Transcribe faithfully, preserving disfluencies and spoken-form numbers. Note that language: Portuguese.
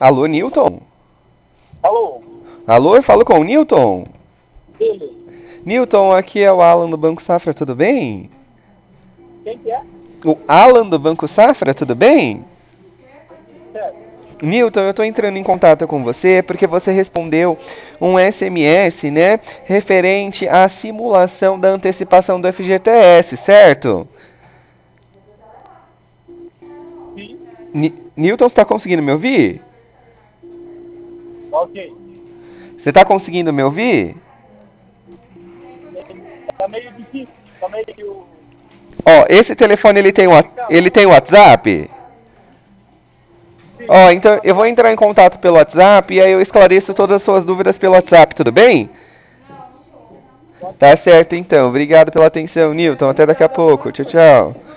Alô, Newton? Alô? Alô, eu falo com o Newton? Ele? Newton, aqui é o Alan do Banco Safra, tudo bem? Quem que é? O Alan do Banco Safra, tudo bem? Certo. Newton, eu estou entrando em contato com você porque você respondeu um S M S, né, referente à simulação da antecipação do F G T S, certo? Sim. Ni- Newton, você está conseguindo me ouvir? Ok. Você está conseguindo me ouvir? Tá meio difícil. Tá meio... Ó, esse telefone ele tem, wa- Então, ele tem WhatsApp? sim, Ó, tem então eu vou WhatsApp. entrar em contato pelo WhatsApp e aí eu esclareço todas as suas dúvidas pelo WhatsApp, tudo bem? Pode Tá ser. certo então. Obrigado pela atenção, Newton. Até daqui a pouco. Tchau, tchau.